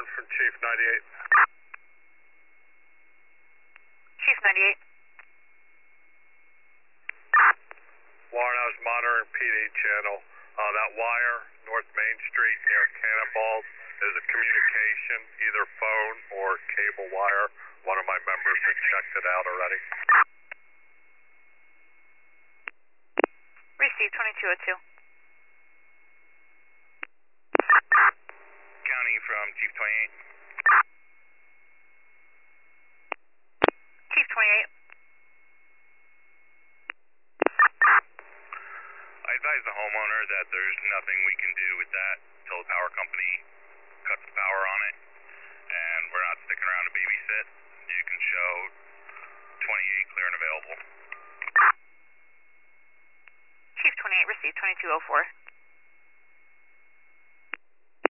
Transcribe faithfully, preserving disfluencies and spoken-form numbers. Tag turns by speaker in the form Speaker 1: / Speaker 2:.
Speaker 1: Warren from Chief ninety-eight.
Speaker 2: Chief ninety-eight.
Speaker 1: Warren, I was monitoring P D channel. Uh, that wire, North Main Street near Cannonballs, is a communication, either phone or cable wire. One of my members had checked it out already.
Speaker 2: Receive twenty-two oh two.
Speaker 3: County from Chief twenty-eight.
Speaker 2: Chief twenty-eight.
Speaker 3: I advise the homeowner that there's nothing we can do with that until the power company cuts the power on it, and we're not sticking around to babysit. You can show twenty-eight clear and available.
Speaker 2: Chief twenty-eight, receive twenty-two oh four.